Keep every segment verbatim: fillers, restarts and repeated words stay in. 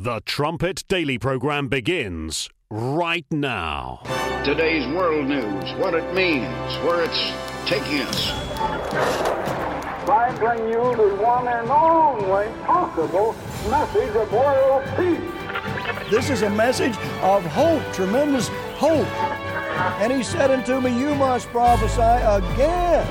The Trumpet Daily program begins right now. Today's world news, what it means, where it's taking us. I bring you the one and only possible message of world peace. This is a message of hope, tremendous hope. And he said unto me, you must prophesy again.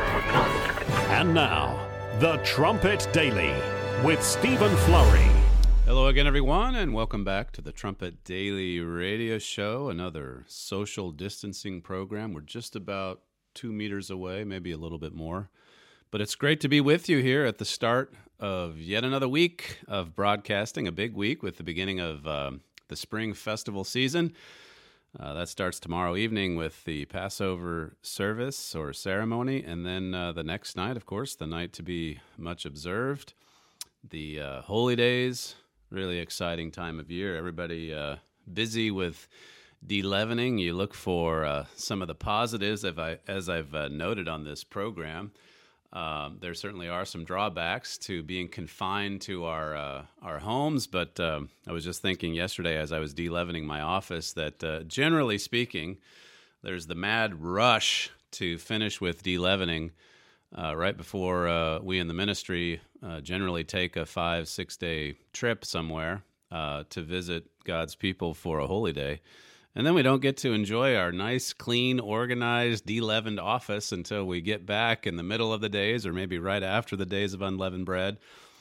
And now, The Trumpet Daily with Stephen Flurry. Hello again, everyone, and welcome back to the Trumpet Daily Radio Show, another social distancing program. We're just about two meters away, maybe a little bit more. But it's great to be with you here at the start of yet another week of broadcasting, a big week with the beginning of uh, the spring festival season. Uh, that starts tomorrow evening with the Passover service or ceremony, and then uh, the next night, of course, the night to be much observed, the uh, holy days. Really exciting time of year. Everybody uh, busy with de-leavening. You look for uh, some of the positives, as, I, as I've uh, noted on this program. Um, there certainly are some drawbacks to being confined to our uh, our homes, but um, I was just thinking yesterday as I was de-leavening my office that uh, generally speaking, there's the mad rush to finish with de-leavening uh, right before uh, we in the ministry uh, generally take a five, six-day trip somewhere uh, to visit God's people for a holy day. And then we don't get to enjoy our nice, clean, organized, de-leavened office until we get back in the middle of the days or maybe right after the days of unleavened bread.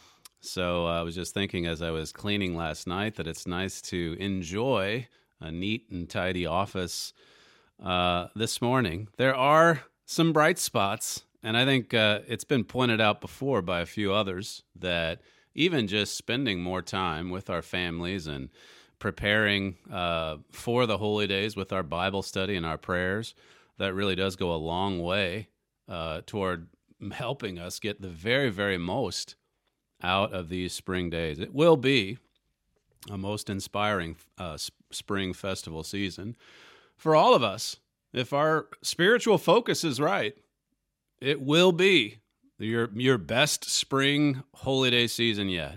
So uh, I was just thinking as I was cleaning last night that it's nice to enjoy a neat and tidy office uh, this morning. There are some bright spots, and I think uh, it's been pointed out before by a few others that even just spending more time with our families and preparing uh, for the holy days with our Bible study and our prayers, that really does go a long way uh, toward helping us get the very, very most out of these spring days. It will be a most inspiring uh, spring festival season for all of us. If our spiritual focus is right, it will be your your best spring holy day season yet.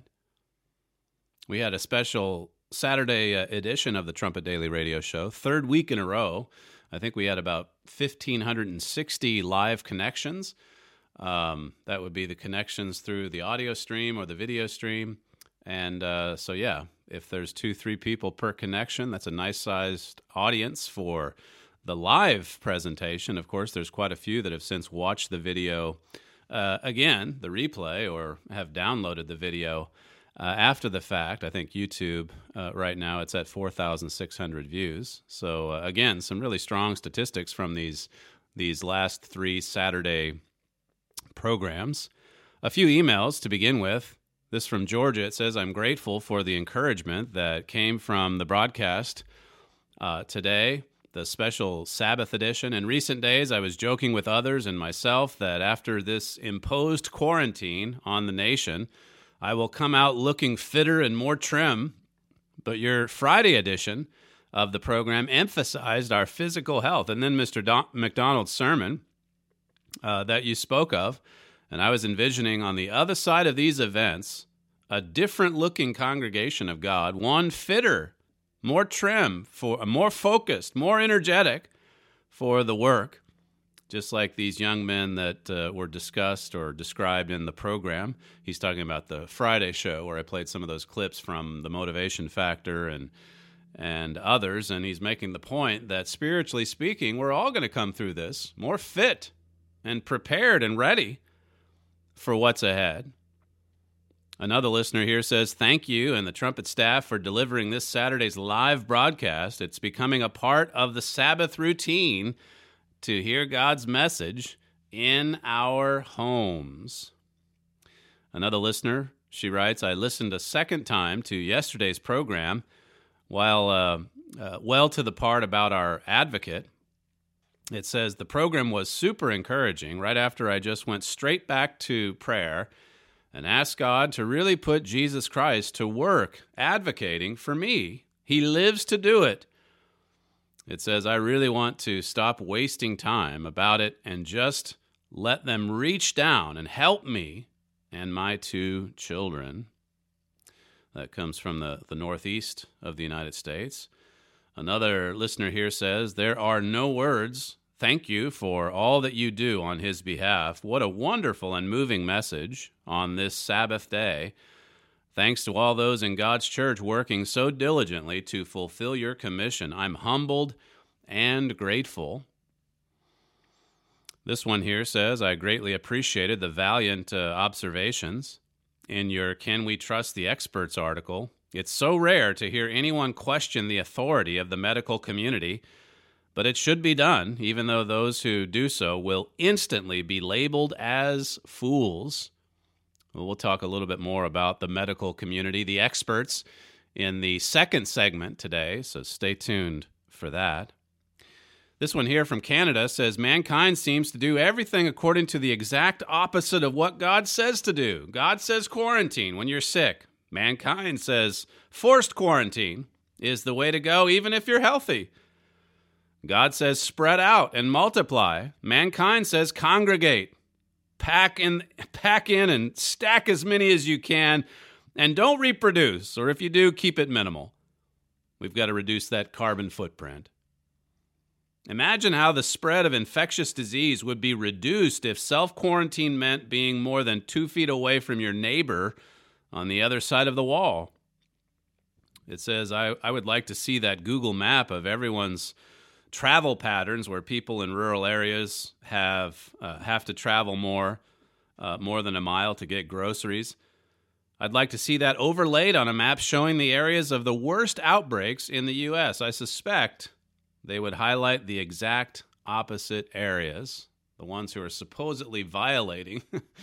We had a special Saturday uh, edition of the Trumpet Daily Radio Show, third week in a row. I think we had about one thousand five hundred sixty live connections. Um, that would be the connections through the audio stream or the video stream. And uh, so, yeah, if there's two, three people per connection, that's a nice-sized audience for the live presentation. Of course, there's quite a few that have since watched the video uh, again, the replay, or have downloaded the video Uh, after the fact. I think YouTube uh, right now it's at four thousand six hundred views. So uh, again, some really strong statistics from these these last three Saturday programs. A few emails to begin with. This from Georgia. It says, I'm grateful for the encouragement that came from the broadcast uh, today, the special Sabbath edition. In recent days, I was joking with others and myself that after this imposed quarantine on the nation, I will come out looking fitter and more trim, but your Friday edition of the program emphasized our physical health. And then Mister Don- McDonald's sermon uh, that you spoke of, and I was envisioning on the other side of these events, a different-looking congregation of God, one fitter, more trim, for more focused, more energetic for the work, just like these young men that uh, were discussed or described in the program. He's talking about the Friday show where I played some of those clips from the Motivation Factor and and others, and he's making the point that spiritually speaking, we're all going to come through this more fit and prepared and ready for what's ahead. Another listener here says, thank you and the Trumpet staff for delivering this Saturday's live broadcast. It's becoming a part of the Sabbath routine to hear God's message in our homes. Another listener, she writes, I listened a second time to yesterday's program while uh, uh, well to the part about our advocate. It says, the program was super encouraging right after I just went straight back to prayer and asked God to really put Jesus Christ to work advocating for me. He lives to do it. It says, I really want to stop wasting time about it and just let them reach down and help me and my two children. That comes from the, the northeast of the United States. Another listener here says, there are no words. Thank you for all that you do on his behalf. What a wonderful and moving message on this Sabbath day. Thanks to all those in God's church working so diligently to fulfill your commission. I'm humbled and grateful. This one here says, I greatly appreciated the valiant uh, observations in your Can We Trust the Experts article. It's so rare to hear anyone question the authority of the medical community, but it should be done, even though those who do so will instantly be labeled as fools. We'll talk a little bit more about the medical community, the experts, in the second segment today, so stay tuned for that. This one here from Canada says, mankind seems to do everything according to the exact opposite of what God says to do. God says quarantine when you're sick. Mankind says forced quarantine is the way to go even if you're healthy. God says spread out and multiply. Mankind says congregate. Pack in, pack in and stack as many as you can, and don't reproduce, or if you do, keep it minimal. We've got to reduce that carbon footprint. Imagine how the spread of infectious disease would be reduced if self-quarantine meant being more than two feet away from your neighbor on the other side of the wall. It says, I, I would like to see that Google map of everyone's travel patterns where people in rural areas have uh, have to travel more, uh, more than a mile to get groceries. I'd like to see that overlaid on a map showing the areas of the worst outbreaks in the U S. I suspect they would highlight the exact opposite areas, the ones who are supposedly violating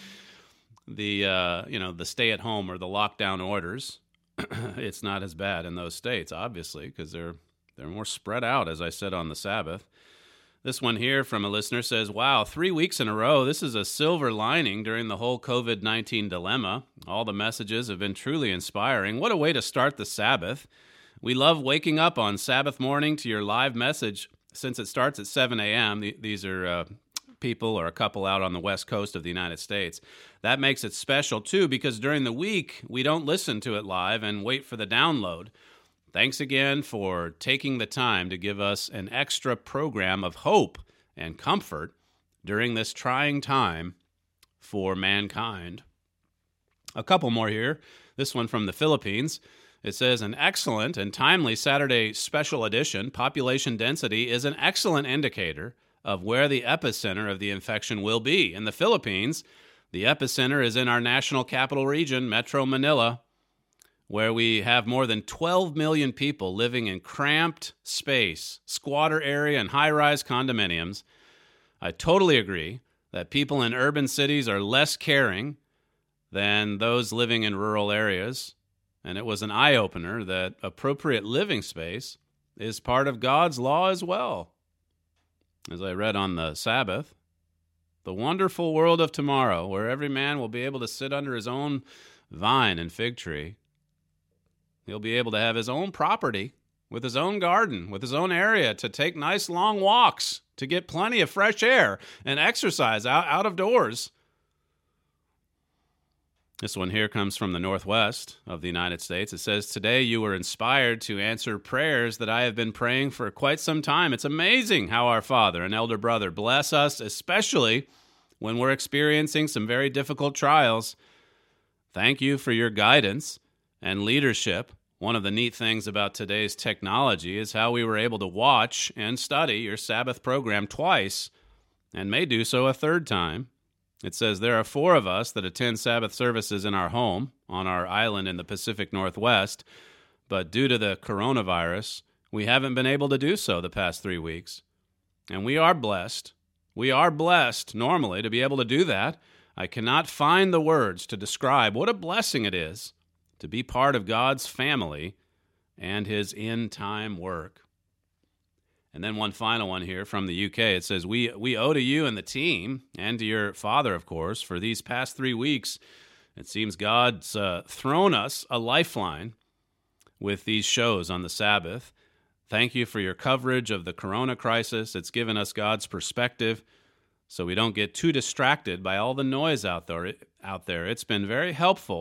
the uh, you know the stay-at-home or the lockdown orders. It's not as bad in those states, obviously, because they're they're more spread out, as I said, on the Sabbath. This one here from a listener says, wow, three weeks in a row, this is a silver lining during the whole covid nineteen dilemma. All the messages have been truly inspiring. What a way to start the Sabbath. We love waking up on Sabbath morning to your live message since it starts at seven a.m. These are uh, people or a couple out on the west coast of the United States. That makes it special, too, because during the week, we don't listen to it live and wait for the download. Thanks again for taking the time to give us an extra program of hope and comfort during this trying time for mankind. A couple more here. This one from the Philippines. It says, an excellent and timely Saturday special edition. Population density is an excellent indicator of where the epicenter of the infection will be. In the Philippines, the epicenter is in our national capital region, Metro Manila, where we have more than twelve million people living in cramped space, squatter area, and high-rise condominiums. I totally agree that people in urban cities are less caring than those living in rural areas. And it was an eye-opener that appropriate living space is part of God's law as well. As I read on the Sabbath, the wonderful world of tomorrow, where every man will be able to sit under his own vine and fig tree. He'll be able to have his own property with his own garden, with his own area to take nice long walks, to get plenty of fresh air and exercise out, out of doors. This one here comes from the Northwest of the United States. It says, today you were inspired to answer prayers that I have been praying for quite some time. It's amazing how our Father and Elder Brother bless us, especially when we're experiencing some very difficult trials. Thank you for your guidance and leadership. One of the neat things about today's technology is how we were able to watch and study your Sabbath program twice, and may do so a third time. It says, there are four of us that attend Sabbath services in our home on our island in the Pacific Northwest, but due to the coronavirus, we haven't been able to do so the past three weeks. And we are blessed. We are blessed normally to be able to do that. I cannot find the words to describe what a blessing it is to be part of God's family and his end-time work. And then one final one here from the U K. It says, we we owe to you and the team, and to your father, of course, for these past three weeks. It seems God's uh, thrown us a lifeline with these shows on the Sabbath. Thank you for your coverage of the corona crisis. It's given us God's perspective so we don't get too distracted by all the noise out there. Out there. It's been very helpful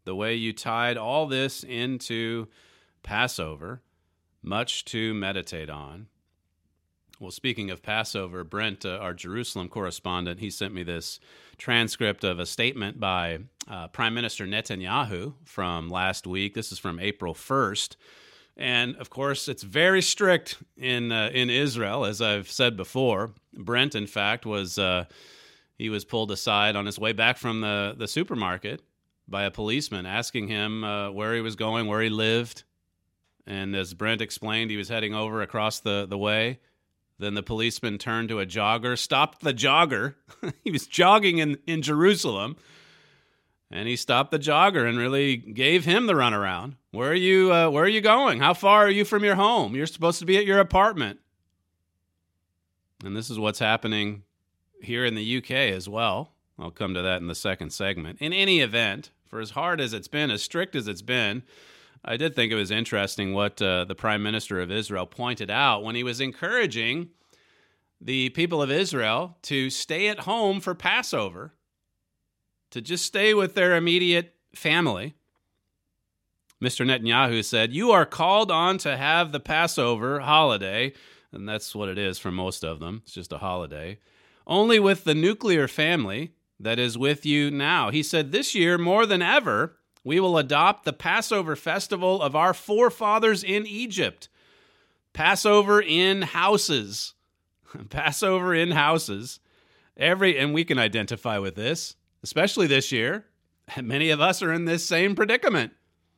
the way you tied all this into Passover, much to meditate on. Well, speaking of Passover, Brent, uh, our Jerusalem correspondent, he sent me this transcript of a statement by uh, Prime Minister Netanyahu from last week. This is from April first. And, of course, it's very strict in uh, in Israel, as I've said before. Brent, in fact, was uh, he was pulled aside on his way back from the, the supermarket by a policeman asking him uh, where he was going, where he lived. And as Brent explained, he was heading over across the, the way. Then the policeman turned to a jogger, stopped the jogger. He was jogging in, in Jerusalem. And he stopped the jogger and really gave him the runaround. Where are you uh, where are you going? How far are you from your home? You're supposed to be at your apartment. And this is what's happening here in the U K as well. I'll come to that in the second segment. In any event, for as hard as it's been, as strict as it's been, I did think it was interesting what uh, the Prime Minister of Israel pointed out when he was encouraging the people of Israel to stay at home for Passover, to just stay with their immediate family. Mister Netanyahu said, "You are called on to have the Passover holiday," and that's what it is for most of them. It's just a holiday, "only with the nuclear family that is with you now." He said, "This year, more than ever, we will adopt the Passover festival of our forefathers in Egypt. Passover in houses." Passover in houses. Every, and we can identify with this, especially this year. Many of us are in this same predicament.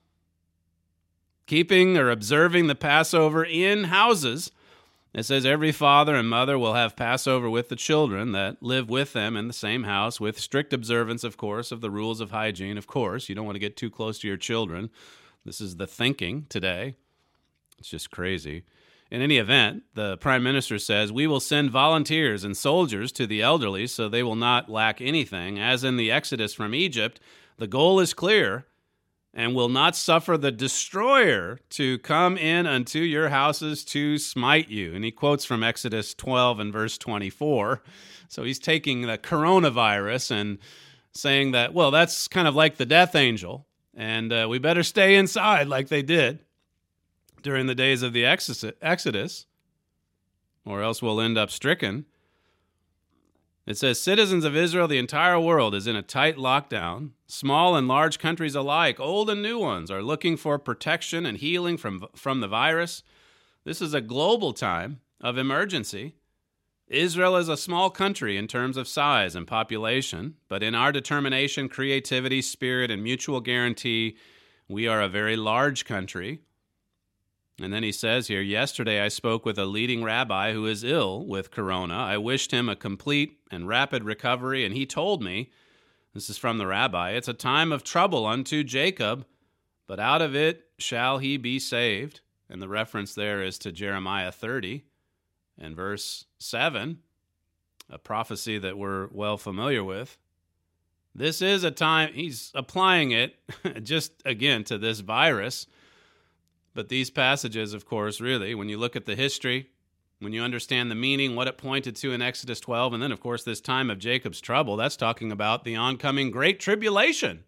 Keeping or observing the Passover in houses. It says every father and mother will have Passover with the children that live with them in the same house, with strict observance, of course, of the rules of hygiene. Of course, you don't want to get too close to your children. This is the thinking today. It's just crazy. In any event, the Prime Minister says, "We will send volunteers and soldiers to the elderly so they will not lack anything. As in the Exodus from Egypt, the goal is clear, and will not suffer the destroyer to come in unto your houses to smite you." And he quotes from Exodus twelve and verse twenty-four. So he's taking the coronavirus and saying that, well, that's kind of like the death angel, and uh, we better stay inside like they did during the days of the Exodus, or else we'll end up stricken. It says, "Citizens of Israel, the entire world is in a tight lockdown. Small and large countries alike, old and new ones, are looking for protection and healing from, from the virus. This is a global time of emergency. Israel is a small country in terms of size and population, but in our determination, creativity, spirit, and mutual guarantee, we are a very large country." And then he says here, "Yesterday I spoke with a leading rabbi who is ill with corona. I wished him a complete and rapid recovery, and he told me," this is from the rabbi, "it's a time of trouble unto Jacob, but out of it shall he be saved." And the reference there is to Jeremiah thirty and verse seven, a prophecy that we're well familiar with. This is a time, he's applying it just, again, to this virus. But these passages, of course, really, when you look at the history, when you understand the meaning, what it pointed to in Exodus twelve, and then, of course, this time of Jacob's trouble, that's talking about the oncoming Great Tribulation.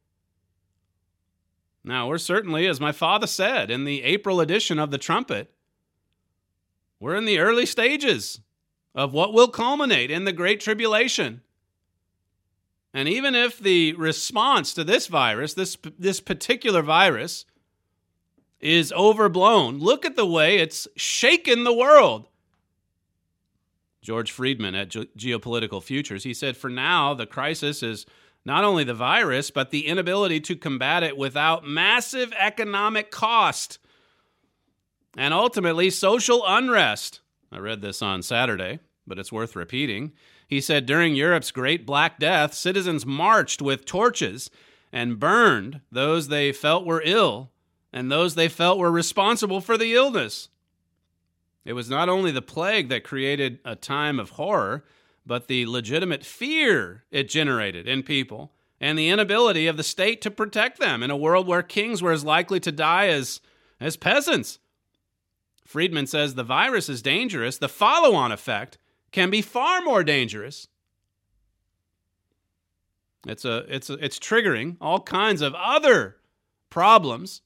Now, we're certainly, as my father said, in the April edition of the Trumpet, we're in the early stages of what will culminate in the Great Tribulation. And even if the response to this virus, this, this particular virus, is overblown, look at the way it's shaken the world. George Friedman at Ge- Geopolitical Futures, he said, "For now, the crisis is not only the virus, but the inability to combat it without massive economic cost and ultimately social unrest." I read this on Saturday, but it's worth repeating. He said, "During Europe's Great Black Death, citizens marched with torches and burned those they felt were ill and those they felt were responsible for the illness. It was not only the plague that created a time of horror, but the legitimate fear it generated in people and the inability of the state to protect them in a world where kings were as likely to die as, as peasants." Friedman says the virus is dangerous. The follow-on effect can be far more dangerous. It's a it's a, it's triggering all kinds of other problems.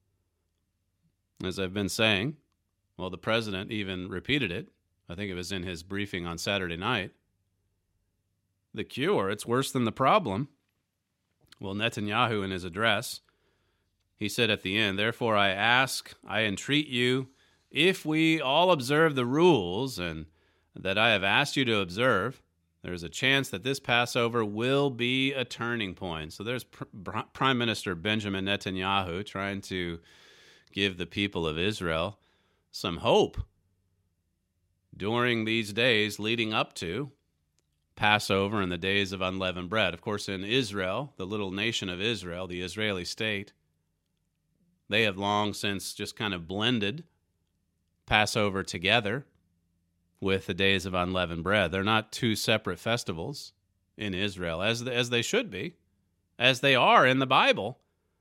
As I've been saying, well, the president even repeated it. I think it was in his briefing on Saturday night. The cure, it's worse than the problem. Well, Netanyahu in his address, he said at the end, "Therefore I ask, I entreat you, if we all observe the rules and that I have asked you to observe, there's a chance that this Passover will be a turning point." So there's Pr- Prime Minister Benjamin Netanyahu trying to give the people of Israel some hope during these days leading up to Passover and the days of unleavened bread. Of course, in Israel, the little nation of Israel, the Israeli state, they have long since just kind of blended Passover together with the days of unleavened bread. They're not two separate festivals in Israel, as as they should be, as they are in the Bible.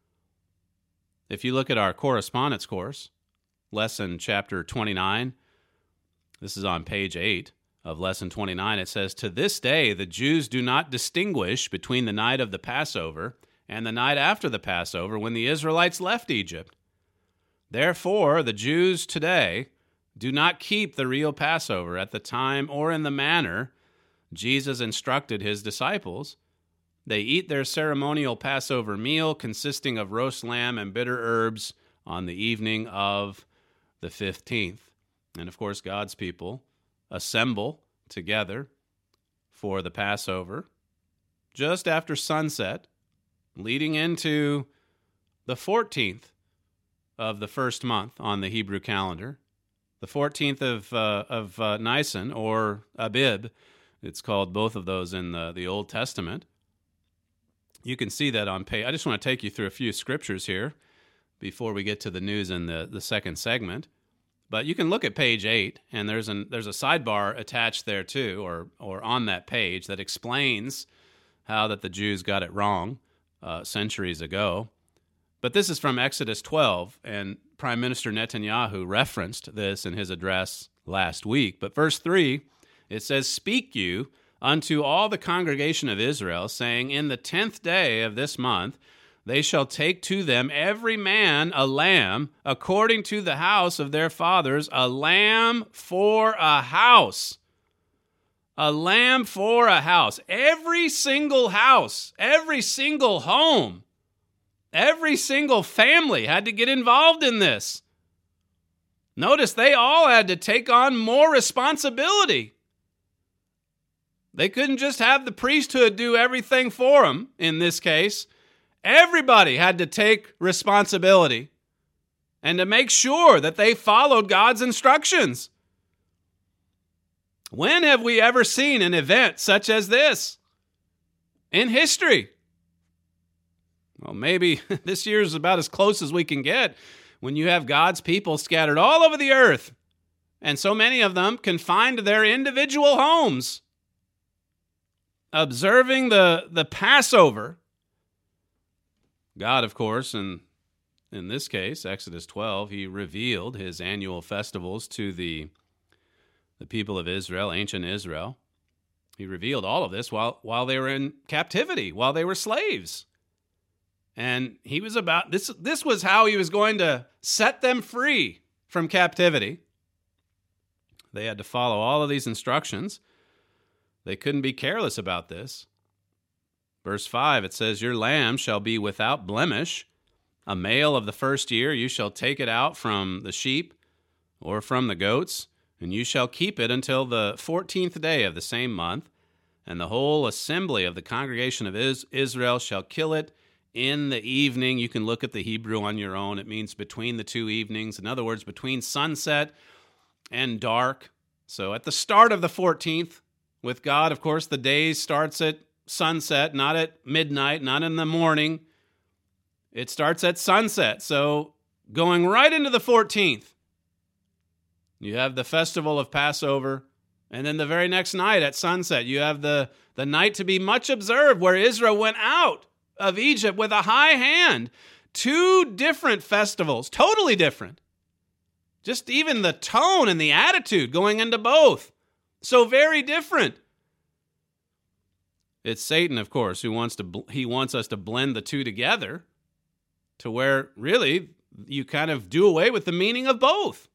If you look at our correspondence course, lesson chapter twenty-nine, this is on page eight of lesson twenty-nine, it says, "To this day the Jews do not distinguish between the night of the Passover and the night after the Passover when the Israelites left Egypt. Therefore, the Jews today do not keep the real Passover at the time or in the manner Jesus instructed his disciples. They eat their ceremonial Passover meal consisting of roast lamb and bitter herbs on the evening of the fifteenth. And of course, God's people assemble together for the Passover just after sunset, leading into the fourteenth of the first month on the Hebrew calendar, the fourteenth of uh, of uh, Nisan, or Abib. It's called both of those in the, the Old Testament. You can see that on page. I just want to take you through a few scriptures here before we get to the news in the, the second segment. But you can look at page eight, and there's an there's a sidebar attached there too, or or on that page that explains how that the Jews got it wrong uh, centuries ago. But this is from Exodus twelve, and Prime Minister Netanyahu referenced this in his address last week. But verse three, it says, "Speak you unto all the congregation of Israel, saying, in the tenth day of this month, they shall take to them every man a lamb, according to the house of their fathers, a lamb for a house." A lamb for a house. Every single house, every single home, every single family had to get involved in this. Notice they all had to take on more responsibility. They couldn't just have the priesthood do everything for them in this case. Everybody had to take responsibility and to make sure that they followed God's instructions. When have we ever seen an event such as this in history? Well, maybe this year is about as close as we can get when you have God's people scattered all over the earth, and so many of them confined to their individual homes, observing the, the Passover. God, of course, and in this case, Exodus twelve, he revealed his annual festivals to the, the people of Israel, ancient Israel. He revealed all of this while, while they were in captivity, while they were slaves. And he was about, this, this was how he was going to set them free from captivity. They had to follow all of these instructions. They couldn't be careless about this. Verse five, it says, "Your lamb shall be without blemish. A male of the first year, you shall take it out from the sheep or from the goats, and you shall keep it until the fourteenth day of the same month. And the whole assembly of the congregation of Israel shall kill it in the evening." You can look at the Hebrew on your own. It means between the two evenings. In other words, between sunset and dark. So at the start of the fourteenth, with God, of course, the day starts at sunset, not at midnight, not in the morning. It starts at sunset. So going right into the fourteenth, you have the festival of Passover. And then the very next night at sunset, you have the, the night to be much observed, where Israel went out of Egypt with a high hand. Two different festivals, totally different. Just even the tone and the attitude going into both. So very different. It's Satan, of course, who wants to he wants us to blend the two together to where really you kind of do away with the meaning of both.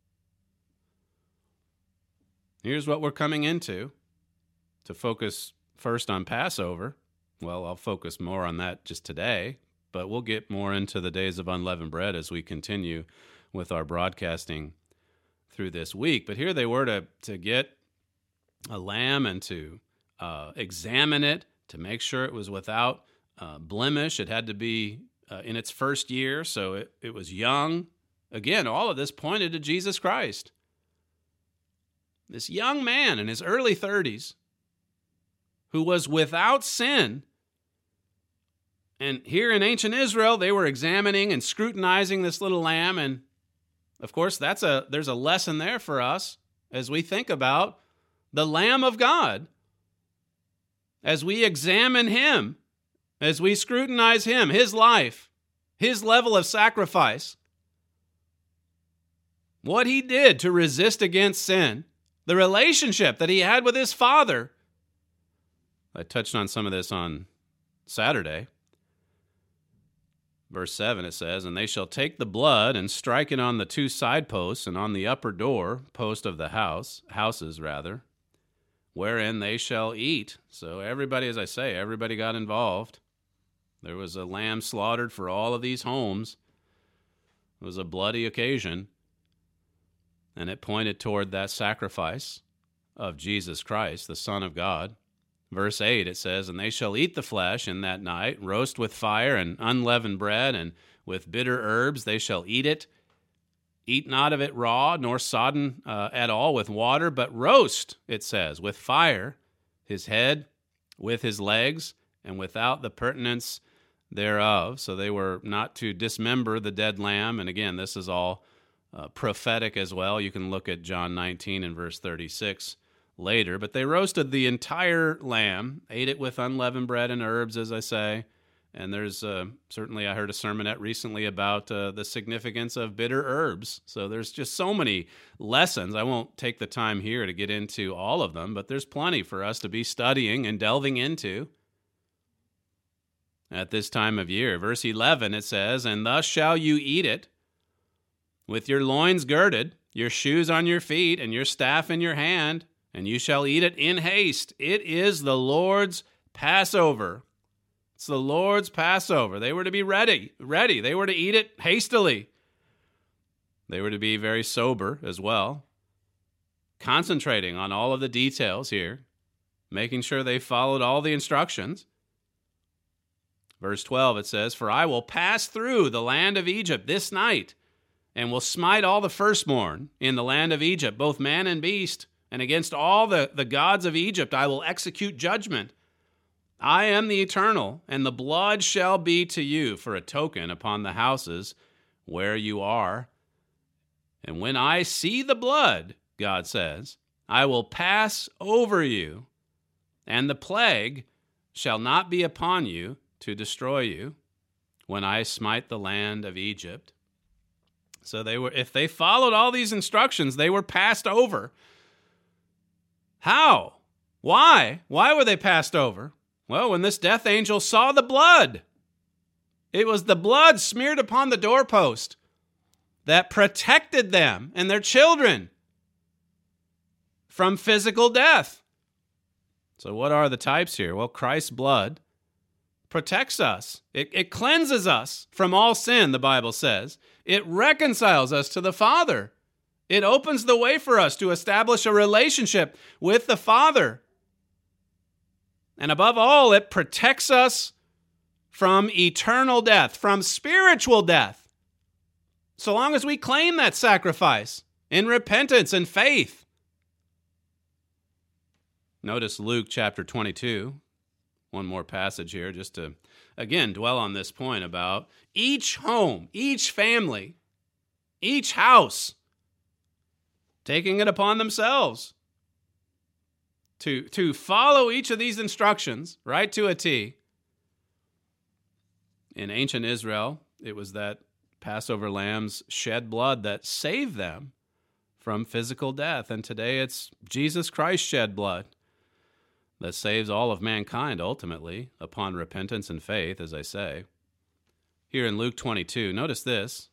Here's what we're coming into to focus first on Passover. Well, I'll focus more on that just today, but we'll get more into the days of unleavened bread as we continue with our broadcasting through this week. But here they were to, to get a lamb and to uh, examine it, to make sure it was without uh, blemish. It had to be uh, in its first year, so it, it was young. Again, all of this pointed to Jesus Christ. This young man in his early thirties who was without sin. And here in ancient Israel, they were examining and scrutinizing this little lamb. And of course, that's a there's a lesson there for us as we think about the Lamb of God. As we examine him, as we scrutinize him, his life, his level of sacrifice, what he did to resist against sin, the relationship that he had with his Father. I touched on some of this on Saturday. Verse seven, it says, "And they shall take the blood and strike it on the two side posts and on the upper door post of the house, houses rather, wherein they shall eat." So everybody, as I say, everybody got involved. There was a lamb slaughtered for all of these homes. It was a bloody occasion. And it pointed toward that sacrifice of Jesus Christ, the Son of God. Verse eight, it says, "And they shall eat the flesh in that night, roast with fire and unleavened bread, and with bitter herbs they shall eat it. Eat not of it raw, nor sodden uh, at all with water, but roast," it says, "with fire, his head, with his legs, and without the pertinence thereof." So they were not to dismember the dead lamb. And again, this is all uh, prophetic as well. You can look at John nineteen and verse thirty-six later. But they roasted the entire lamb, ate it with unleavened bread and herbs, as I say. And there's uh, certainly, I heard a sermonette recently about uh, the significance of bitter herbs. So there's just so many lessons. I won't take the time here to get into all of them, but there's plenty for us to be studying and delving into at this time of year. Verse eleven, it says, "And thus shall you eat it, with your loins girded, your shoes on your feet, and your staff in your hand, and you shall eat it in haste. It is the Lord's Passover." It's the Lord's Passover. They were to be ready, ready. They were to eat it hastily. They were to be very sober as well, concentrating on all of the details here, making sure they followed all the instructions. Verse twelve, it says, "For I will pass through the land of Egypt this night, and will smite all the firstborn in the land of Egypt, both man and beast, and against all the, the gods of Egypt I will execute judgment. I am the Eternal, and the blood shall be to you for a token upon the houses where you are. And when I see the blood," God says, "I will pass over you, and the plague shall not be upon you to destroy you when I smite the land of Egypt." So they were, if they followed all these instructions, they were passed over. How? Why? Why were they passed over? Well, when this death angel saw the blood, it was the blood smeared upon the doorpost that protected them and their children from physical death. So what are the types here? Well, Christ's blood protects us. It, it cleanses us from all sin, the Bible says. It reconciles us to the Father. It opens the way for us to establish a relationship with the Father. And above all, it protects us from eternal death, from spiritual death. So long as we claim that sacrifice in repentance and faith. Notice Luke chapter twenty-two. One more passage here just to, again, dwell on this point about each home, each family, each house taking it upon themselves to, to follow each of these instructions right to a T. In ancient Israel, it was that Passover lambs shed blood that saved them from physical death. And today it's Jesus Christ shed blood that saves all of mankind ultimately upon repentance and faith, as I say. Here in Luke twenty-two, notice this,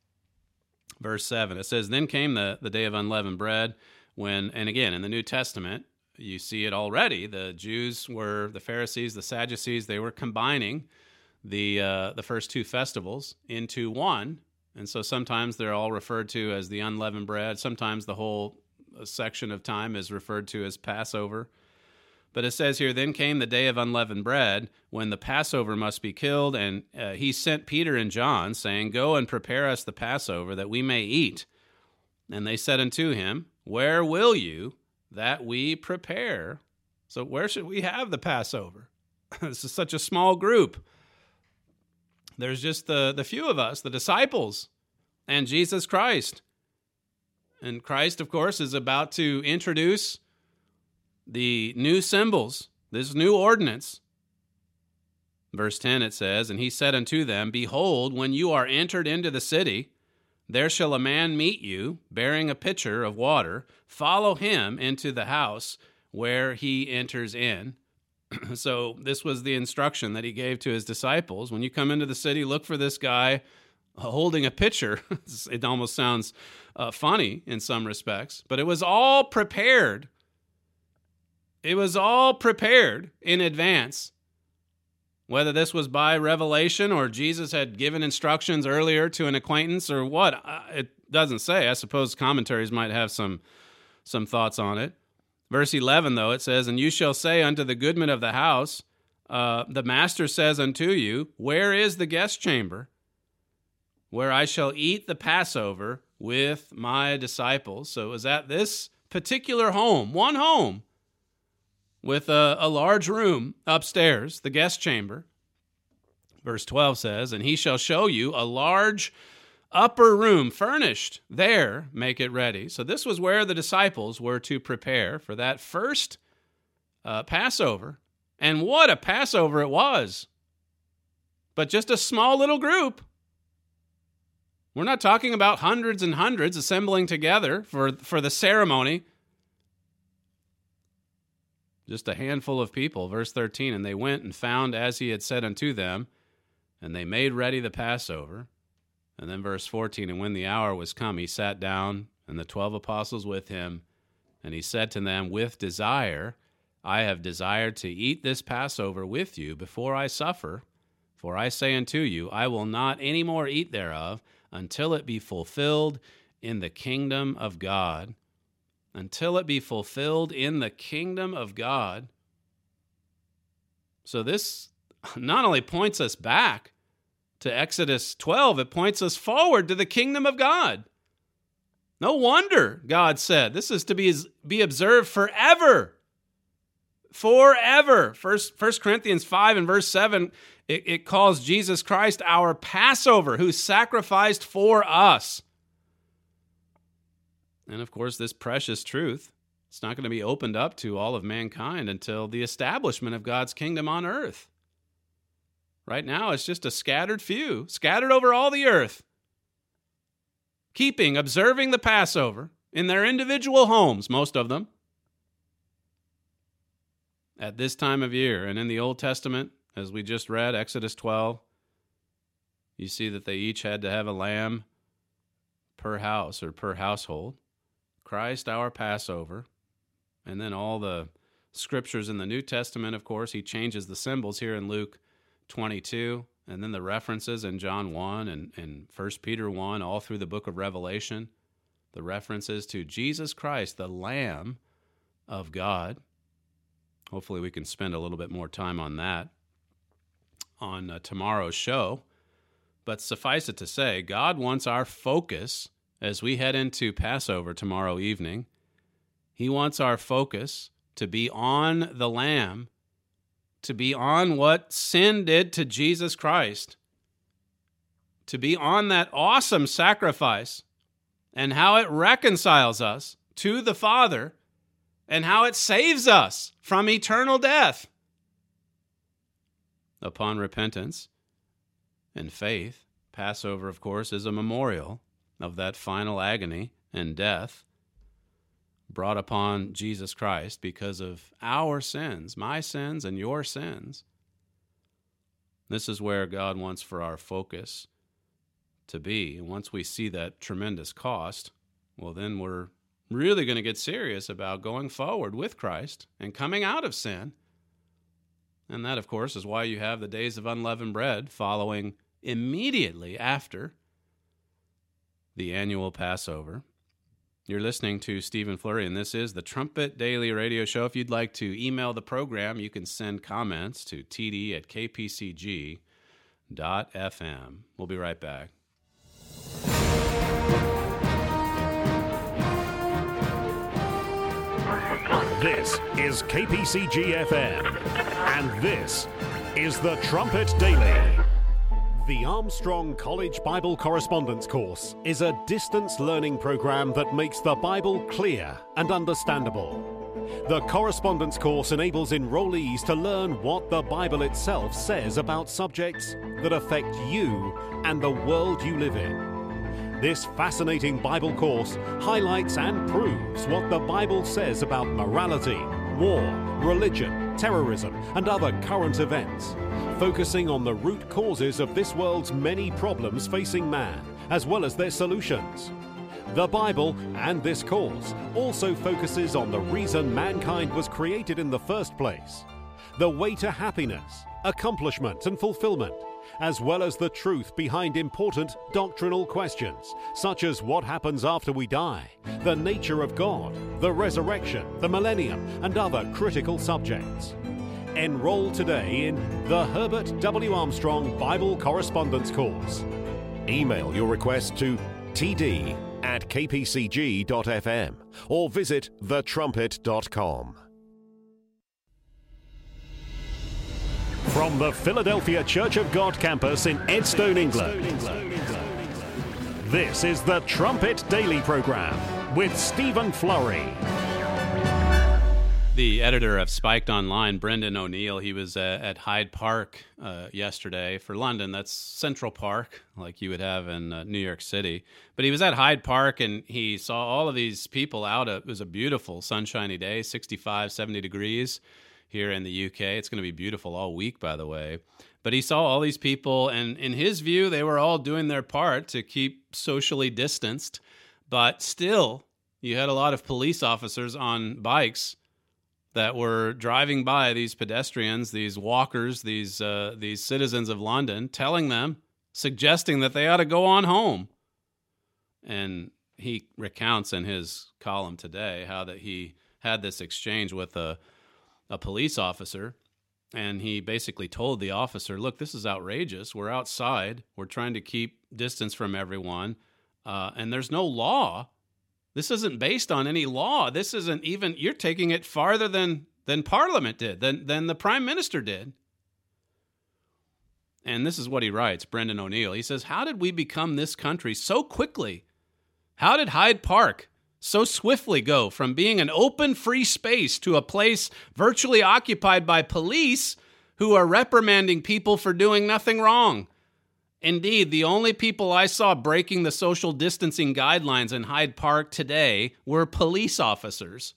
verse seven. It says, "Then came the, the day of unleavened bread, when," and again, in the New Testament, you see it already. The Jews were, the Pharisees, the Sadducees, they were combining the uh, the first two festivals into one. And so sometimes they're all referred to as the unleavened bread. Sometimes the whole section of time is referred to as Passover. But it says here, "Then came the day of unleavened bread, when the Passover must be killed, and uh, he sent Peter and John, saying, Go and prepare us the Passover, that we may eat. And they said unto him, Where will you that we prepare?" So where should we have the Passover? This is such a small group. There's just the, the few of us, the disciples, and Jesus Christ. And Christ, of course, is about to introduce the new symbols, this new ordinance. Verse ten, it says, "And he said unto them, Behold, when you are entered into the city, there shall a man meet you, bearing a pitcher of water. Follow him into the house where he enters in." So this was the instruction that he gave to his disciples. When you come into the city, look for this guy holding a pitcher. It almost sounds uh, funny in some respects, but it was all prepared. It was all prepared in advance. Whether this was by revelation or Jesus had given instructions earlier to an acquaintance or what, it doesn't say. I suppose commentaries might have some, some thoughts on it. Verse eleven, though, it says, "And you shall say unto the goodman of the house, uh, the master says unto you, Where is the guest chamber, where I shall eat the Passover with my disciples?" So it was at this particular home, one home, with a, a large room upstairs, the guest chamber. Verse twelve says, "And he shall show you a large upper room furnished. There make it ready." So this was where the disciples were to prepare for that first uh, Passover. And what a Passover it was. But just a small little group. We're not talking about hundreds and hundreds assembling together for, for the ceremony. Just a handful of people. Verse thirteen, "And they went and found as he had said unto them, and they made ready the Passover." And then verse fourteen, "And when the hour was come, he sat down, and the twelve apostles with him. And he said to them, With desire, I have desired to eat this Passover with you before I suffer. For I say unto you, I will not any more eat thereof, until it be fulfilled in the kingdom of God." Until it be fulfilled in the kingdom of God. So this not only points us back to Exodus twelve, it points us forward to the kingdom of God. No wonder God said this is to be, be observed forever. Forever. First, First Corinthians five and verse seven, it, it calls Jesus Christ our Passover, who sacrificed for us. And of course, this precious truth, it's not going to be opened up to all of mankind until the establishment of God's kingdom on earth. Right now, it's just a scattered few, scattered over all the earth, keeping, observing the Passover in their individual homes, most of them, at this time of year. And in the Old Testament, as we just read, Exodus twelve, you see that they each had to have a lamb per house or per household. Christ, our Passover. And then all the scriptures in the New Testament, of course, he changes the symbols here in Luke twenty-two, and then the references in John one and, and First Peter one, all through the book of Revelation, the references to Jesus Christ, the Lamb of God. Hopefully we can spend a little bit more time on that on uh, tomorrow's show. But suffice it to say, God wants our focus as we head into Passover tomorrow evening. He wants our focus to be on the Lamb, to be on what sin did to Jesus Christ, to be on that awesome sacrifice and how it reconciles us to the Father and how it saves us from eternal death. Upon repentance and faith, Passover, of course, is a memorial of that final agony and death brought upon Jesus Christ because of our sins, my sins and your sins. This is where God wants for our focus to be. And once we see that tremendous cost, well, then we're really going to get serious about going forward with Christ and coming out of sin. And that, of course, is why you have the days of unleavened bread following immediately after the annual Passover. You're listening to Stephen Flurry, and this is the Trumpet Daily Radio Show. If you'd like to email the program, you can send comments to t d at k p c g dot f m. We'll be right back. This is K P C G F M, and this is the Trumpet Daily. The Armstrong College Bible Correspondence Course is a distance learning program that makes the Bible clear and understandable. The correspondence course enables enrollees to learn what the Bible itself says about subjects that affect you and the world you live in. This fascinating Bible course highlights and proves what the Bible says about morality, war, religion, terrorism, and other current events, focusing on the root causes of this world's many problems facing man, as well as their solutions. The Bible and this course also focuses on the reason mankind was created in the first place, the way to happiness, accomplishment, and fulfillment, as well as the truth behind important doctrinal questions, such as what happens after we die, the nature of God, the resurrection, the millennium, and other critical subjects. Enroll today in the Herbert W. Armstrong Bible Correspondence Course. Email your request to t d at k p c g dot f m or visit the trumpet dot com. From the Philadelphia Church of God campus in Edstone, England, this is the Trumpet Daily Program with Stephen Flurry. The editor of Spiked Online, Brendan O'Neill, he was uh, at Hyde Park uh, yesterday. For London, that's Central Park, like you would have in uh, New York City. But he was at Hyde Park, and he saw all of these people out. It was a beautiful, sunshiny day, sixty-five, seventy degrees here in the U K. It's going to be beautiful all week, by the way. But he saw all these people, and in his view, they were all doing their part to keep socially distanced. But still, you had a lot of police officers on bikes that were driving by these pedestrians, these walkers, these uh, these citizens of London, telling them, suggesting that they ought to go on home. And he recounts in his column today how that he had this exchange with a, a police officer, and he basically told the officer, look, this is outrageous. We're outside. We're trying to keep distance from everyone, uh, and there's no law. This isn't based on any law. This isn't even, you're taking it farther than, than Parliament did, than, than the Prime Minister did. And this is what he writes, Brendan O'Neill. He says, how did we become this country so quickly? How did Hyde Park so swiftly go from being an open, free space to a place virtually occupied by police who are reprimanding people for doing nothing wrong? Indeed, the only people I saw breaking the social distancing guidelines in Hyde Park today were police officers.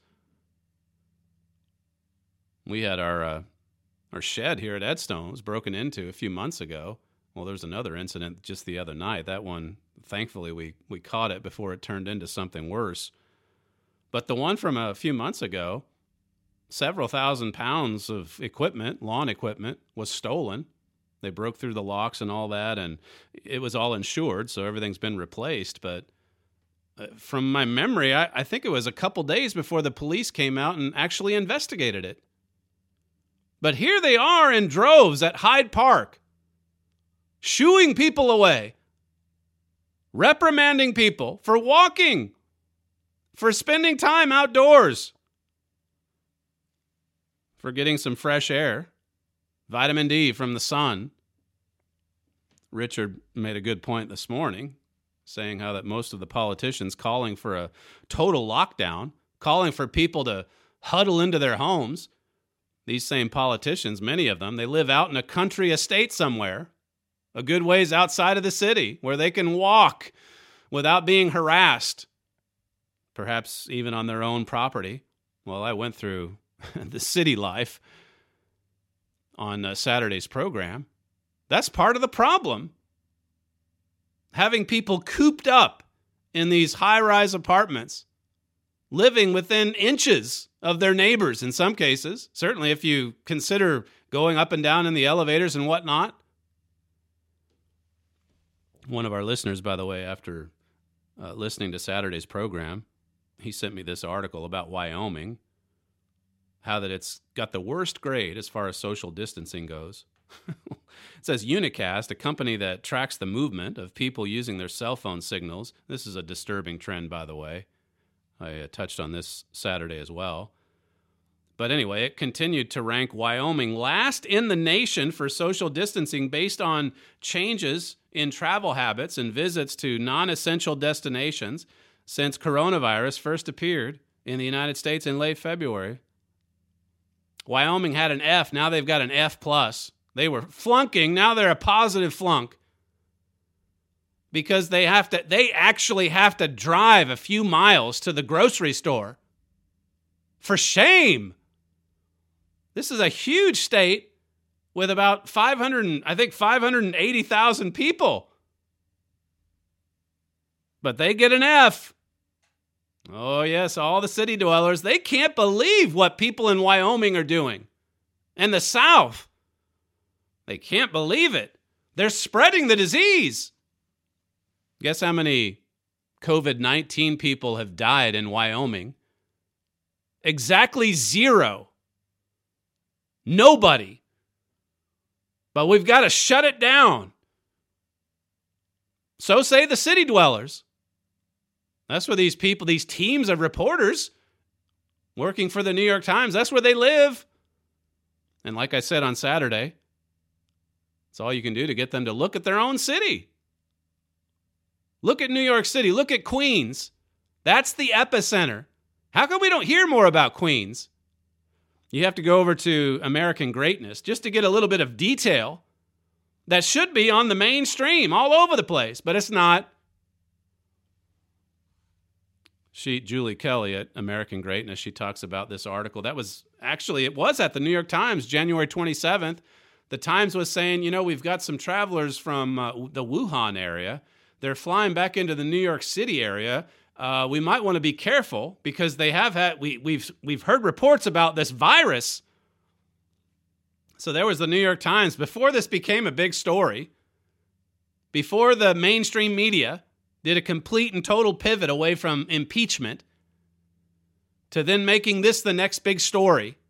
We had our uh, our shed here at Edstone was broken into a few months ago. Well, there was another incident just the other night. That one, thankfully, we, we caught it before it turned into something worse. But the one from a few months ago, several thousand pounds of equipment, lawn equipment, was stolen. They broke through the locks and all that, and it was all insured, so everything's been replaced. But uh, from my memory, I, I think it was a couple days before the police came out and actually investigated it. But here they are in droves at Hyde Park, shooing people away, reprimanding people for walking, for spending time outdoors, for getting some fresh air. Vitamin D from the sun. Richard made a good point this morning, saying how that most of the politicians calling for a total lockdown, calling for people to huddle into their homes, these same politicians, many of them, they live out in a country estate somewhere, a good ways outside of the city, where they can walk without being harassed. perhaps even on their own property. Well, I went through the city life on uh, Saturday's program. That's part of the problem. Having people cooped up in these high-rise apartments, living within inches of their neighbors in some cases, certainly if you consider going up and down in the elevators and whatnot. One of our listeners, by the way, after uh, listening to Saturday's program, he sent me this article about Wyoming, how that it's got the worst grade as far as social distancing goes. It says Unicast, a company that tracks the movement of people using their cell phone signals. This is a disturbing trend, by the way. I uh, touched on this Saturday as well. But anyway, it continued to rank Wyoming last in the nation for social distancing based on changes in travel habits and visits to non-essential destinations since coronavirus first appeared in the United States in late February. Wyoming had an F. Now they've got an F plus. They were flunking. Now they're a positive flunk because they have to. They actually have to drive a few miles to the grocery store. For shame. This is a huge state with about five hundred, I think five hundred eighty thousand people. But they get an F. Oh, yes, all the city dwellers, they can't believe what people in Wyoming are doing. And the South, they can't believe it. They're spreading the disease. Guess how many covid nineteen people have died in Wyoming? Exactly zero. Nobody. But we've got to shut it down. So say the city dwellers. That's where these people, these teams of reporters working for the New York Times, that's where they live. And like I said on Saturday, it's all you can do to get them to look at their own city. Look at New York City. Look at Queens. That's the epicenter. How come we don't hear more about Queens? You have to go over to American Greatness just to get a little bit of detail that should be on the mainstream all over the place, but it's not. She, Julie Kelly at American Greatness, she talks about this article. That was actually, it was at the New York Times, January twenty-seventh. The Times was saying, you know, we've got some travelers from uh, the Wuhan area. They're flying back into the New York City area. Uh, we might want to be careful because they have had, we, we've, we've heard reports about this virus. So there was the New York Times. Before this became a big story, before the mainstream media did a complete and total pivot away from impeachment to then making this the next big story.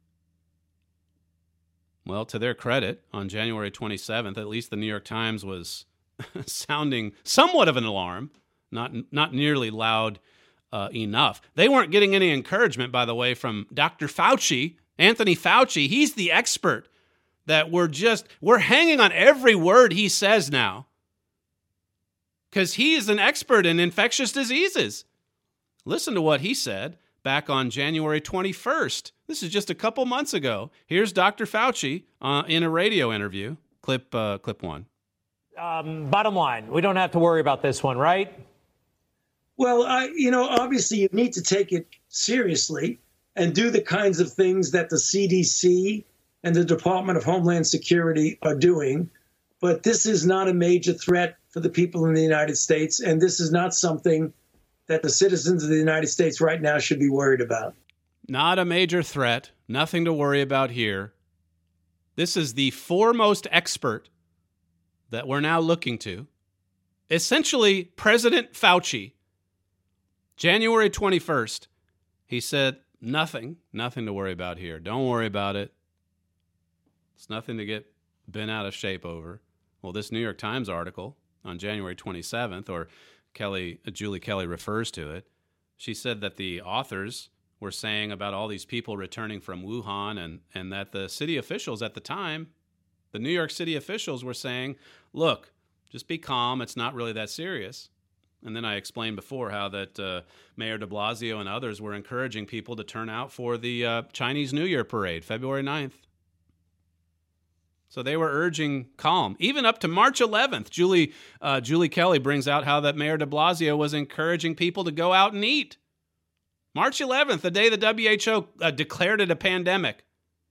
Well, to their credit, on January twenty-seventh, at least the New York Times was sounding somewhat of an alarm, not not nearly loud uh, enough. They weren't getting any encouragement, by the way, from Doctor Fauci, Anthony Fauci. He's the expert that we're just, we're hanging on every word he says now, because he is an expert in infectious diseases. Listen to what he said back on January twenty-first. This is just a couple months ago. Here's Doctor Fauci uh, in a radio interview. Clip, uh, clip one. Um, bottom line, we don't have to worry about this one, right? Well, I, you know, obviously you need to take it seriously and do the kinds of things that the C D C and the Department of Homeland Security are doing. But this is not a major threat for the people in the United States, and this is not something that the citizens of the United States right now should be worried about. Not a major threat. Nothing to worry about here. This is the foremost expert that we're now looking to. Essentially, President Fauci. January twenty-first, he said, nothing, nothing to worry about here. Don't worry about it. It's nothing to get bent out of shape over. Well, this New York Times article on January twenty-seventh, or Kelly, Julie Kelly refers to it, she said that the authors were saying about all these people returning from Wuhan and, and that the city officials at the time, the New York City officials were saying, look, just be calm. It's not really that serious. And then I explained before how that uh, Mayor de Blasio and others were encouraging people to turn out for the uh, Chinese New Year parade, February ninth. So they were urging calm. Even up to March eleventh, Julie uh, Julie Kelly brings out how that Mayor de Blasio was encouraging people to go out and eat. March eleventh, the day the W H O uh, declared it a pandemic.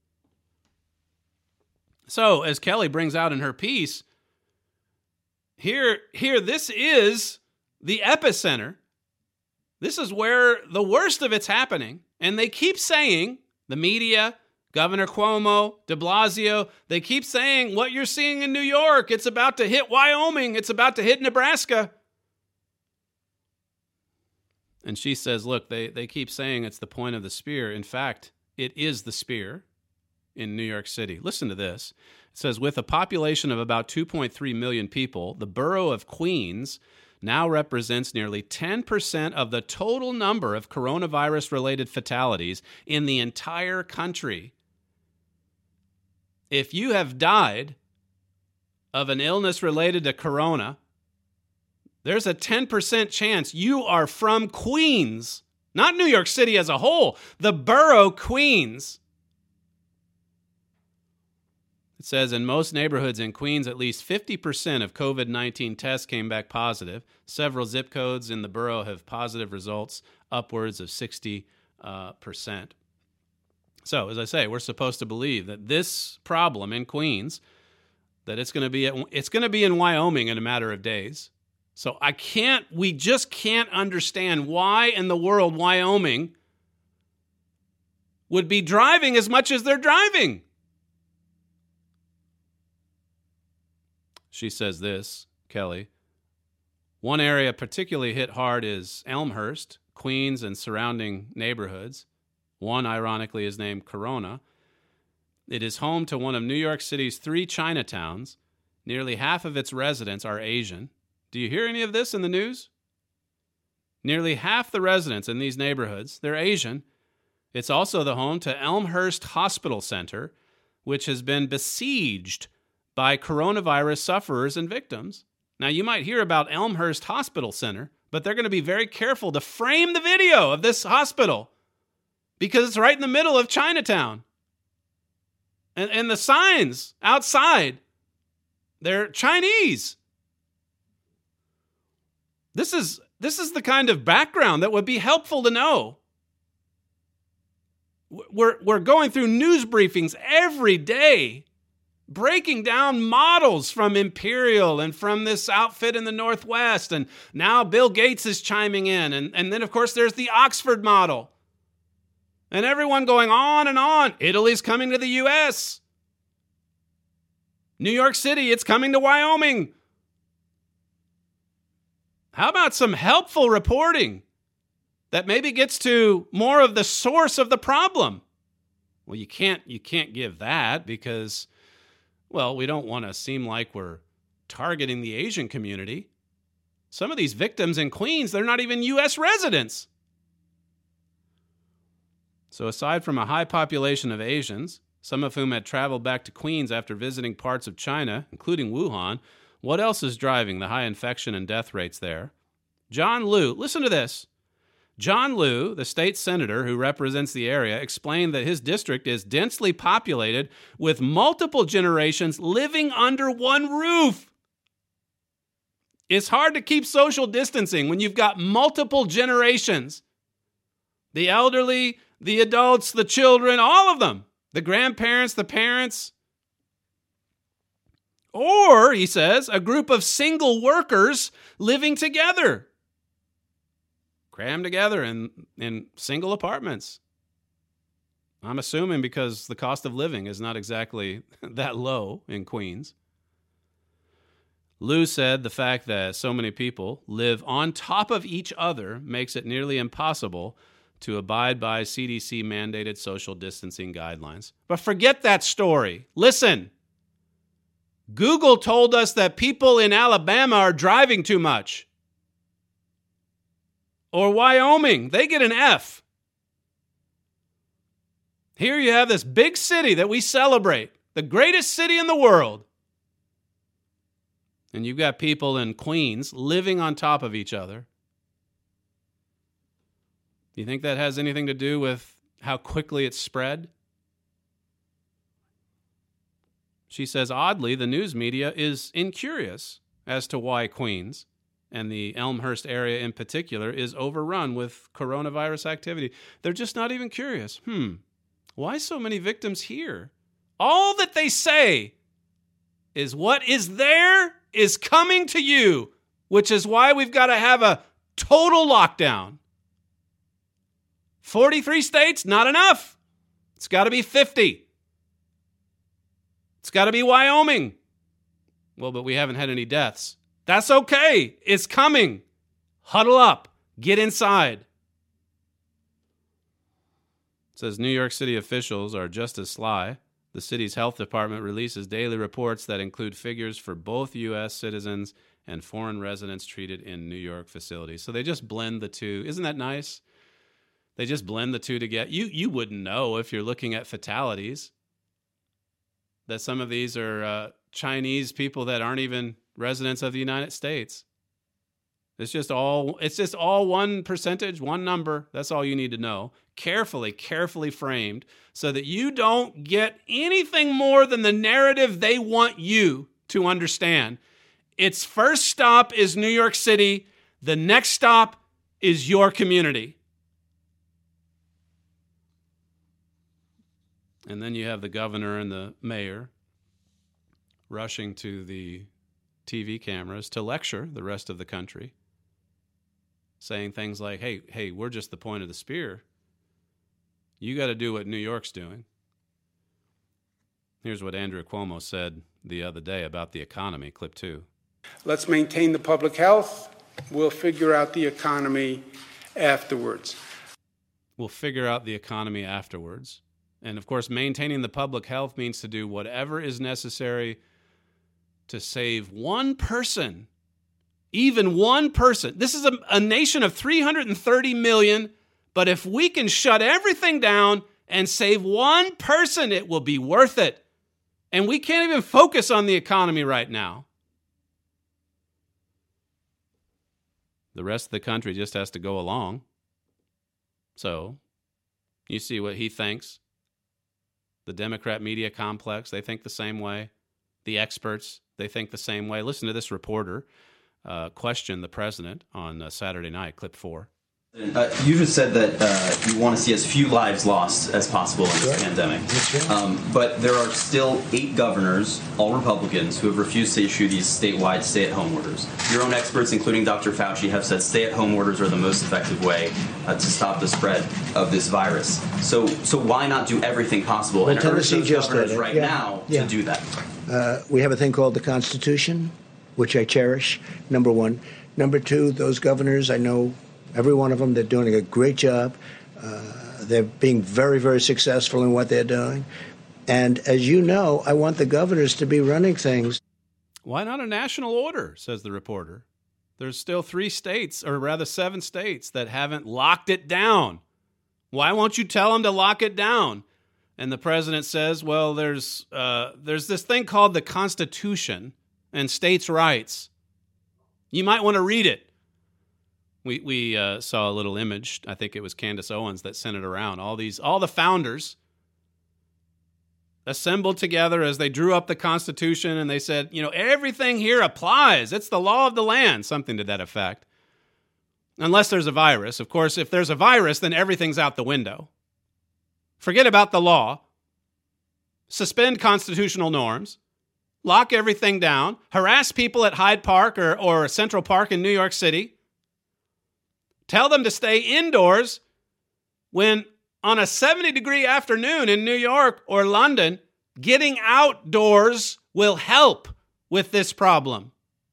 So, as Kelly brings out in her piece, here, here, this is the epicenter. This is where the worst of it's happening. And they keep saying, the media, Governor Cuomo, de Blasio, they keep saying what you're seeing in New York, it's about to hit Wyoming, it's about to hit Nebraska. And she says, look, they, they keep saying it's the point of the spear. In fact, it is the spear in New York City. Listen to this. It says, with a population of about two point three million people, the borough of Queens now represents nearly ten percent of the total number of coronavirus-related fatalities in the entire country. If you have died of an illness related to corona, there's a ten percent chance you are from Queens, not New York City as a whole, the borough Queens. It says in most neighborhoods in Queens, at least fifty percent of COVID nineteen tests came back positive. Several zip codes in the borough have positive results, upwards of sixty percent. So, as I say, we're supposed to believe that this problem in Queens, that it's going to be it's going to be in Wyoming in a matter of days. So I can't, we just can't understand why in the world Wyoming would be driving as much as they're driving. She says this, Kelly. One area particularly hit hard is Elmhurst, Queens, and surrounding neighborhoods. One, ironically, is named Corona. It is home to one of New York City's three Chinatowns. Nearly half of its residents are Asian. Do you hear any of this in the news? Nearly half the residents in these neighborhoods, they're Asian. It's also the home to Elmhurst Hospital Center, which has been besieged by coronavirus sufferers and victims. Now, you might hear about Elmhurst Hospital Center, but they're going to be very careful to frame the video of this hospital because it's right in the middle of Chinatown. And, and the signs outside, they're Chinese. This is, this is the kind of background that would be helpful to know. We're, we're going through news briefings every day, breaking down models from Imperial and from this outfit in the Northwest. And now Bill Gates is chiming in. And, and then, of course, there's the Oxford model. And everyone going on and on. Italy's coming to the U S. New York City, it's coming to Wyoming. How about some helpful reporting that maybe gets to more of the source of the problem? Well, you can't, you can't give that because, well, we don't want to seem like we're targeting the Asian community. Some of these victims in Queens, they're not even U S residents. So aside from a high population of Asians, some of whom had traveled back to Queens after visiting parts of China, including Wuhan, what else is driving the high infection and death rates there? John Liu, listen to this. John Liu, the state senator who represents the area, explained that his district is densely populated with multiple generations living under one roof. It's hard to keep social distancing when you've got multiple generations. The elderly, the adults, the children, all of them. The grandparents, the parents. Or, he says, a group of single workers living together. Crammed together in, in single apartments. I'm assuming because the cost of living is not exactly that low in Queens. Liu said the fact that so many people live on top of each other makes it nearly impossible to abide by C D C-mandated social distancing guidelines. But forget that story. Listen. Google told us that people in Alabama are driving too much. Or Wyoming, they get an F. Here you have this big city that we celebrate, the greatest city in the world. And you've got people in Queens living on top of each other. Do you think that has anything to do with how quickly it's spread? She says, oddly, the news media is incurious as to why Queens. and the Elmhurst area in particular is overrun with coronavirus activity. They're just not even curious. Hmm, why so many victims here? All that they say is what is there is coming to you, which is why we've got to have a total lockdown. forty-three states, not enough. It's got to be fifty. It's got to be Wyoming. Well, but we haven't had any deaths. That's okay. It's coming. Huddle up. Get inside. It says New York City officials are just as sly. The city's health department releases daily reports that include figures for both U S citizens and foreign residents treated in New York facilities. So they just blend the two. Isn't that nice? They just blend the two together. You you wouldn't know if you're looking at fatalities that some of these are uh, Chinese people that aren't even residents of the United States. It's just all it's just all one percentage, one number. That's all you need to know. Carefully, carefully framed so that you don't get anything more than the narrative they want you to understand. Its first stop is New York City. The next stop is your community. And then you have the governor and the mayor rushing to the T V cameras to lecture the rest of the country, saying things like, hey, hey, we're just the point of the spear. You got to do what New York's doing. Here's what Andrew Cuomo said the other day about the economy, clip two. Let's maintain the public health. We'll figure out the economy afterwards. We'll figure out the economy afterwards. And of course, maintaining the public health means to do whatever is necessary to save one person, even one person. This is a, a nation of three hundred thirty million, but if we can shut everything down and save one person, it will be worth it. And we can't even focus on the economy right now. The rest of the country just has to go along. So, you see what he thinks. The Democrat media complex, they think the same way. The experts, they think the same way. Listen to this reporter uh, question the president on uh, Saturday night, clip four. Uh, you just said that uh, you want to see as few lives lost as possible in this right. pandemic. Right. Um, but there are still eight governors, all Republicans, who have refused to issue these statewide stay-at-home orders. Your own experts, including Doctor Fauci, have said stay-at-home orders are the most effective way uh, to stop the spread of this virus. So, so why not do everything possible well, and urge those just governors did it. right yeah. now yeah. to do that? Uh, we have a thing called the Constitution, which I cherish, number one. Number two, those governors, I know every one of them, they're doing a great job. Uh, they're being very, very successful in what they're doing. And as you know, I want the governors to be running things. Why not a national order, says the reporter. There's still three states, or rather seven states, that haven't locked it down. Why won't you tell them to lock it down? And the president says, well, there's uh, there's this thing called the Constitution and states' rights. You might want to read it. We we uh, saw a little image. I think it was Candace Owens that sent it around. All these, all the founders assembled together as they drew up the Constitution, and they said, you know, everything here applies. It's the law of the land, something to that effect. Unless there's a virus. Of course, if there's a virus, then everything's out the window. Forget about the law. Suspend constitutional norms. Lock everything down. Harass people at Hyde Park or, or Central Park in New York City. Tell them to stay indoors when on a seventy degree afternoon in New York or London, getting outdoors will help with this problem.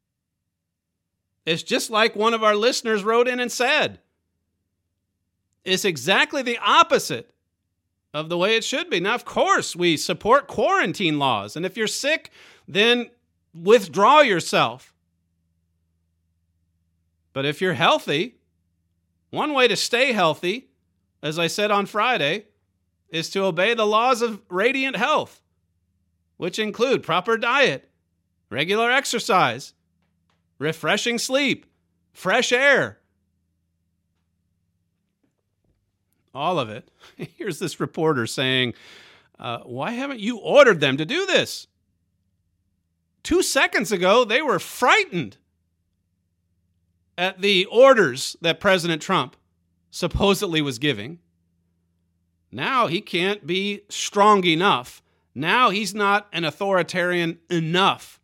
It's just like one of our listeners wrote in and said. It's exactly the opposite of the way it should be. Now, of course, we support quarantine laws. And if you're sick, then withdraw yourself. But if you're healthy, one way to stay healthy, as I said on Friday, is to obey the laws of radiant health, which include proper diet, regular exercise, refreshing sleep, fresh air. All of it. Here's this reporter saying, uh, why haven't you ordered them to do this? Two seconds ago, they were frightened. at the orders that President Trump supposedly was giving. Now he can't be strong enough. Now he's not an authoritarian enough.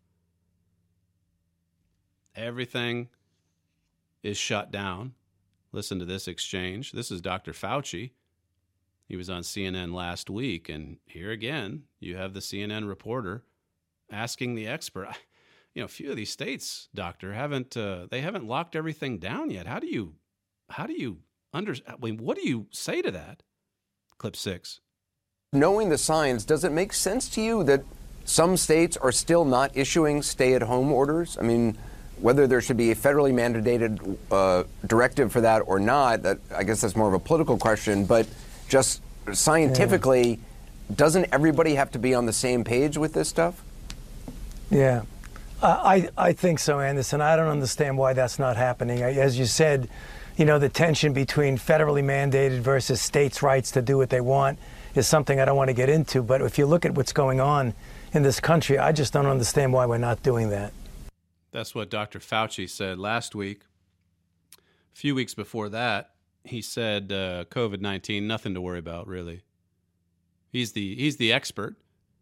Everything is shut down. Listen to this exchange. This is Doctor Fauci. He was on C N N last week, and here again, you have the C N N reporter asking the expert. You know, a few of these states, doctor, haven't uh, they haven't locked everything down yet. How do you, how do you under? I mean, what do you say to that? Clip six. Knowing the science, does it make sense to you that some states are still not issuing stay-at-home orders? I mean, whether there should be a federally mandated uh, directive for that or not, that I guess that's more of a political question. But just scientifically, yeah. doesn't everybody have to be on the same page with this stuff? Yeah, uh, I I think so, Anderson. I don't understand why that's not happening. I, as you said, you know, the tension between federally mandated versus states' rights to do what they want is something I don't want to get into. But if you look at what's going on in this country, I just don't understand why we're not doing that. That's what Doctor Fauci said last week. A few weeks before that, he said uh, COVID nineteen, nothing to worry about, really. He's the he's the expert.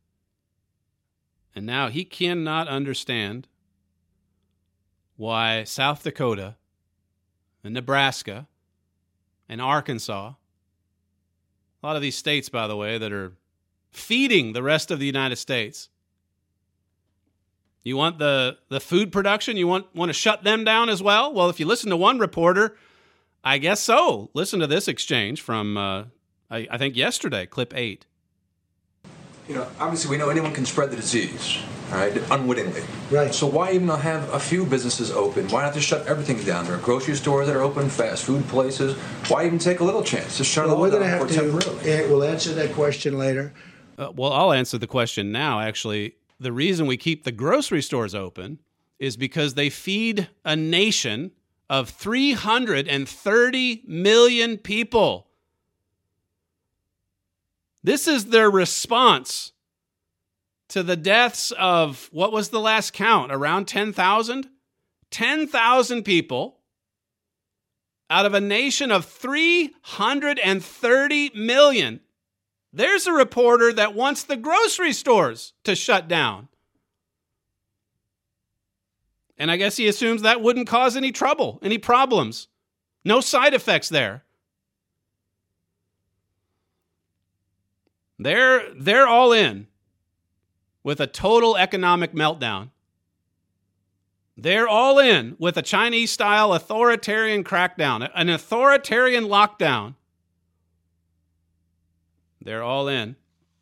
And now he cannot understand why South Dakota and Nebraska and Arkansas, a lot of these states, by the way, that are feeding the rest of the United States. You want the, the food production? You want, want to shut them down as well? Well, if you listen to one reporter, I guess so. Listen to this exchange from, uh, I, I think, yesterday, clip eight. You know, obviously we know anyone can spread the disease, all right, unwittingly. Right. So why even not have a few businesses open? Why not just shut everything down? There are grocery stores that are open, fast food places. Why even take a little chance? Just shut well, it all we're down gonna have for to, temporarily. uh, we'll answer that question later. Uh, well, I'll answer the question now, actually. The reason we keep the grocery stores open is because they feed a nation of three hundred thirty million people. This is their response to the deaths of, what was the last count, around ten thousand? ten thousand people out of a nation of three hundred thirty million. There's a reporter that wants the grocery stores to shut down. And I guess he assumes that wouldn't cause any trouble, any problems. No side effects there. They're, they're all in with a total economic meltdown. They're all in with a Chinese-style authoritarian crackdown, an authoritarian lockdown. They're all in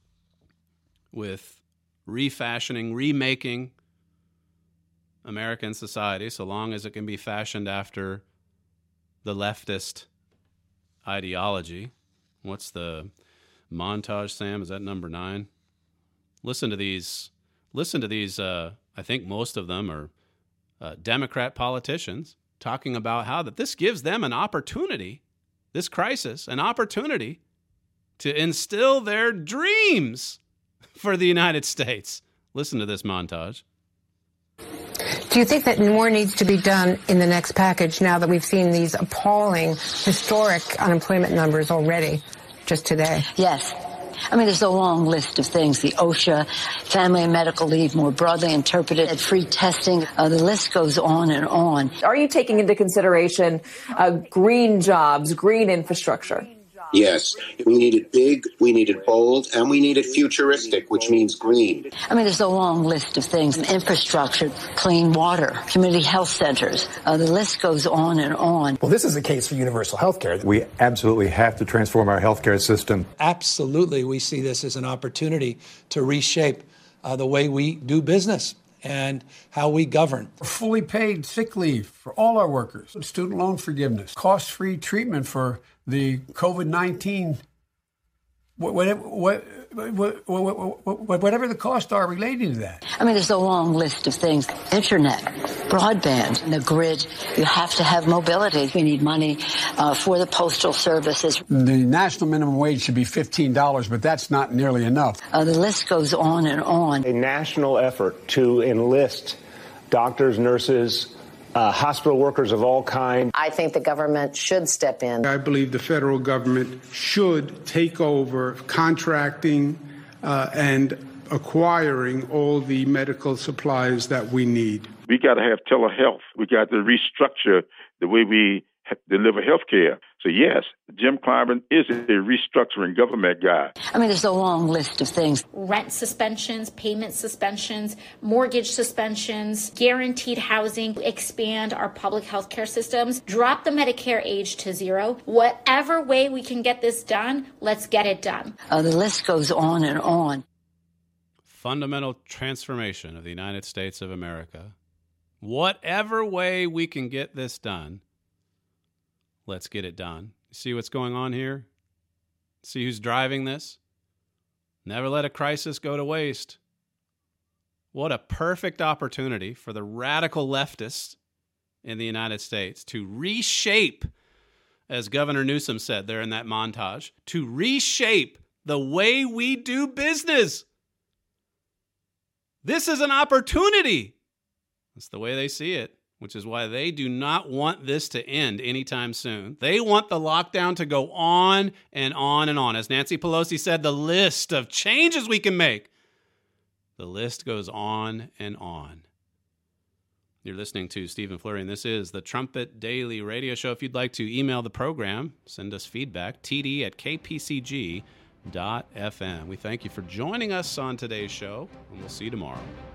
with refashioning, remaking American society, so long as it can be fashioned after the leftist ideology. What's the montage, Sam? Is that number nine? Listen to these. Listen to these. Uh, I think most of them are uh, Democrat politicians talking about how that this gives them an opportunity, this crisis, an opportunity to instill their dreams for the United States. Listen to this montage. Do you think that more needs to be done in the next package now that we've seen these appalling, historic unemployment numbers already just today? Yes. I mean, there's a long list of things. The OSHA, family and medical leave more broadly interpreted, free testing. Uh, the list goes on and on. Are you taking into consideration uh, green jobs, green infrastructure? Yes, we needed big, we needed bold, and we needed futuristic, which means green. I mean, there's a long list of things. Infrastructure, clean water, community health centers. Uh, the list goes on and on. Well, this is a case for universal health care. We absolutely have to transform our health care system. Absolutely, we see this as an opportunity to reshape uh, the way we do business and how we govern. Fully paid sick leave for all our workers, student loan forgiveness, cost-free treatment for the COVID nineteen, whatever, whatever the costs are relating to that. I mean, there's a long list of things. Internet, broadband, the grid. You have to have mobility. We need money uh, for the postal services. The national minimum wage should be fifteen dollars, but that's not nearly enough. Uh, the list goes on and on. A national effort to enlist doctors, nurses, uh, hospital workers of all kinds. I think the government should step in. I believe the federal government should take over contracting uh, and acquiring all the medical supplies that we need. We got to have telehealth. We got to restructure the way we deliver health care. So, yes, Jim Clyburn is a restructuring government guy. I mean, there's a long list of things. Rent suspensions, payment suspensions, mortgage suspensions, guaranteed housing, expand our public health care systems, drop the Medicare age to zero. Whatever way we can get this done, let's get it done. Uh, the list goes on and on. Fundamental transformation of the United States of America. Whatever way we can get this done, let's get it done. See what's going on here? See who's driving this? Never let a crisis go to waste. What a perfect opportunity for the radical leftists in the United States to reshape, as Governor Newsom said there in that montage, to reshape the way we do business. This is an opportunity. That's the way they see it, which is why they do not want this to end anytime soon. They want the lockdown to go on and on and on. As Nancy Pelosi said, the list of changes we can make, the list goes on and on. You're listening to Stephen Flurry, and this is the Trumpet Daily Radio Show. If you'd like to email the program, send us feedback, t d at k p c g dot f m. We thank you for joining us on today's show, and we'll see you tomorrow.